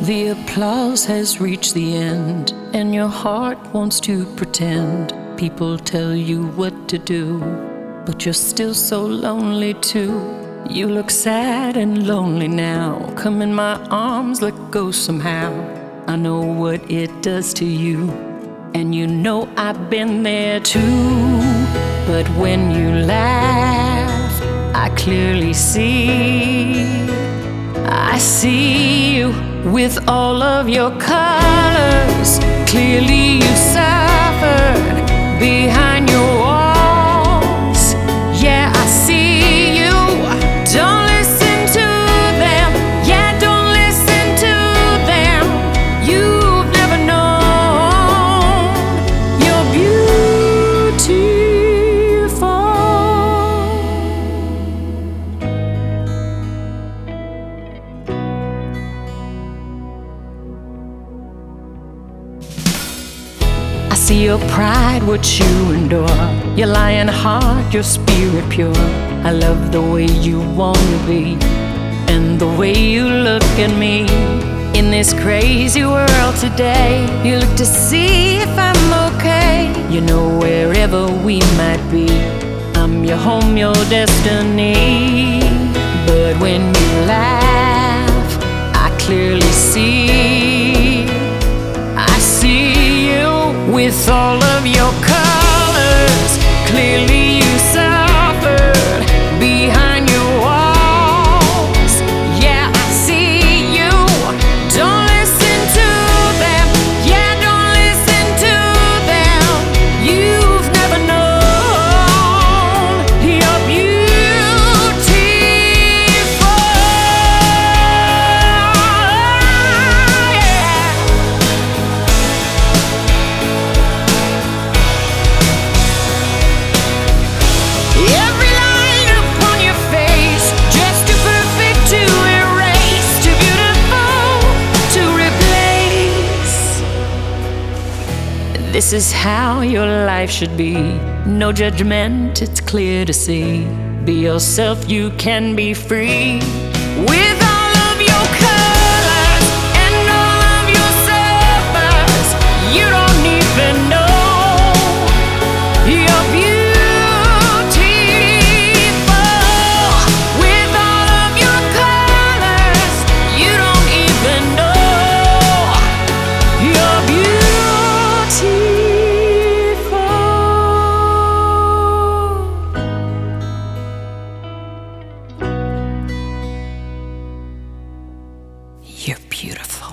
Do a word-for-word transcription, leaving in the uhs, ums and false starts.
The applause has reached the end, and your heart wants to pretend. People tell you what to do, but you're still so lonely too. You look sad and lonely now. Come in my arms, let go somehow. I know what it does to you, and you know I've been there too. But when you laugh, I clearly see. I see you with all of your colors. Clearly you suffered behind your walls. Yeah, I see you. Don't listen to them. Yeah, don't listen to them. You've never known you're beautiful. I see your pride, what you endure, your lion heart, your spirit pure. I love the way you wanna be, and the way you look at me. In this crazy world today, you look to see if I'm okay. You know wherever we might be, I'm your home, your destiny. But when you laugh, I clearly see. I see with all of your colors. Clearly you suffered behind your walls. Yeah, I see you. Don't listen to them. Yeah, don't listen to them. You've never known you're beautiful. Yeah. Every line upon your face, just too perfect to erase, too beautiful to replace. This is how your life should be. No judgment, it's clear to see. Be yourself, you can be free. With all of your colors and all of your suffers, you don't even know you're beautiful. You're beautiful.